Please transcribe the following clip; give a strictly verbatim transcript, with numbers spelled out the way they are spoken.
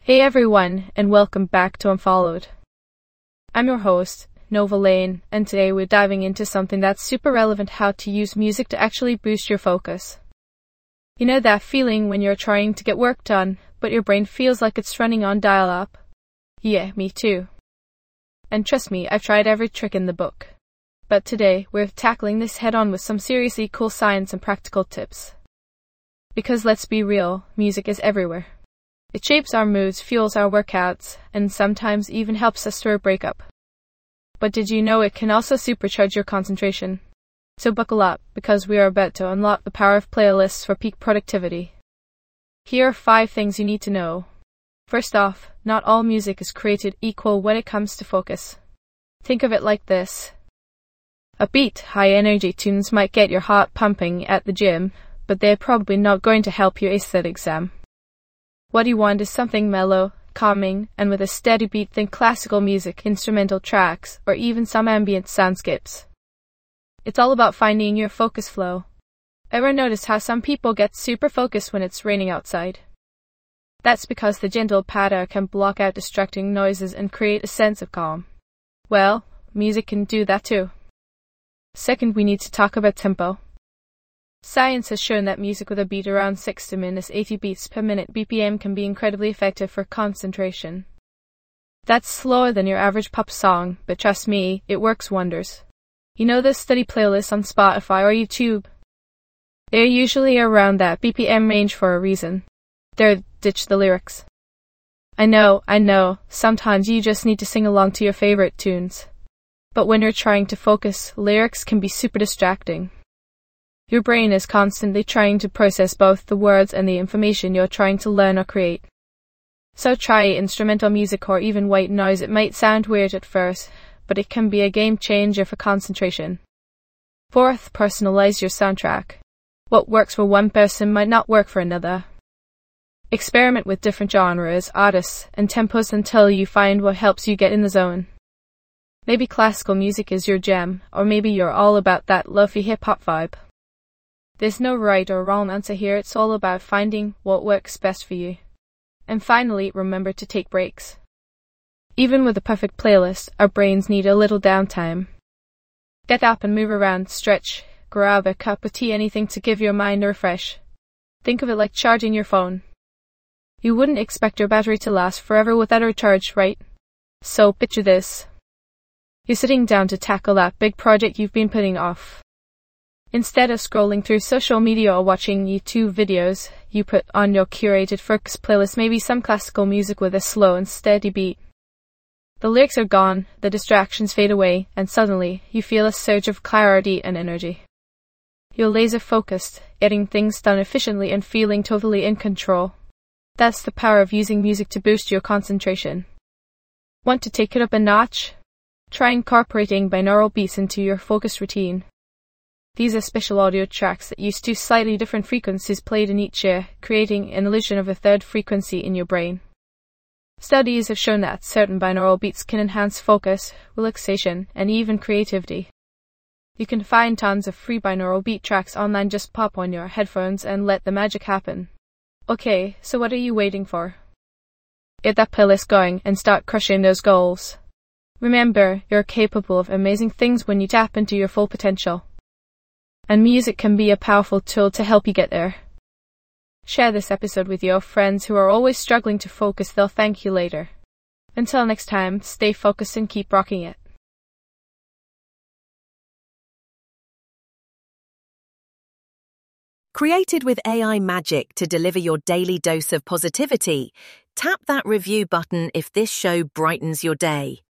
Hey everyone, and welcome back to Unfollowed. I'm your host, Nova Lane, and today we're diving into something that's super relevant: how to use music to actually boost your focus. You know that feeling when you're trying to get work done, but your brain feels like it's running on dial-up? Yeah, me too. And trust me, I've tried every trick in the book. But today, we're tackling this head-on with some seriously cool science and practical tips. Because let's be real, music is everywhere. It shapes our moods, fuels our workouts, and sometimes even helps us through a breakup. But did you know it can also supercharge your concentration? So buckle up, because we are about to unlock the power of playlists for peak productivity. Here are five things you need to know. First off, not all music is created equal when it comes to focus. Think of it like this. Upbeat, high-energy tunes might get your heart pumping at the gym, but they're probably not going to help you ace that exam. What you want is something mellow, calming, and with a steady beat. Think classical music, instrumental tracks, or even some ambient soundscapes. It's all about finding your focus flow. Ever notice how some people get super focused when it's raining outside? That's because the gentle patter can block out distracting noises and create a sense of calm. Well, music can do that too. Second, we need to talk about tempo. Science has shown that music with a beat around sixty to eighty beats per minute B P M can be incredibly effective for concentration. That's slower than your average pop song, but trust me, it works wonders. You know those study playlists on Spotify or YouTube? They're usually around that B P M range for a reason. They're ditch the lyrics. I know, I know, sometimes you just need to sing along to your favorite tunes. But when you're trying to focus, lyrics can be super distracting. Your brain is constantly trying to process both the words and the information you're trying to learn or create. So try instrumental music or even white noise. It might sound weird at first, but it can be a game changer for concentration. Fourth, personalize your soundtrack. What works for one person might not work for another. Experiment with different genres, artists, and tempos until you find what helps you get in the zone. Maybe classical music is your jam, or maybe you're all about that lofi hip-hop vibe. There's no right or wrong answer here. It's all about finding what works best for you. And finally, remember to take breaks. Even with a perfect playlist, our brains need a little downtime. Get up and move around, stretch, grab a cup of tea, anything to give your mind a refresh. Think of it like charging your phone. You wouldn't expect your battery to last forever without a recharge, right? So picture this. You're sitting down to tackle that big project you've been putting off. Instead of scrolling through social media or watching YouTube videos, you put on your curated focus playlist, maybe some classical music with a slow and steady beat. The lyrics are gone, the distractions fade away, and suddenly, you feel a surge of clarity and energy. You're laser focused, getting things done efficiently and feeling totally in control. That's the power of using music to boost your concentration. Want to take it up a notch? Try incorporating binaural beats into your focus routine. These are special audio tracks that use two slightly different frequencies played in each ear, creating an illusion of a third frequency in your brain. Studies have shown that certain binaural beats can enhance focus, relaxation, and even creativity. You can find tons of free binaural beat tracks online. Just pop on your headphones and let the magic happen. Okay, so what are you waiting for? Get that playlist going and start crushing those goals. Remember, you're capable of amazing things when you tap into your full potential. And music can be a powerful tool to help you get there. Share this episode with your friends who are always struggling to focus. They'll thank you later. Until next time, stay focused and keep rocking it. Created with A I magic to deliver your daily dose of positivity, tap that review button if this show brightens your day.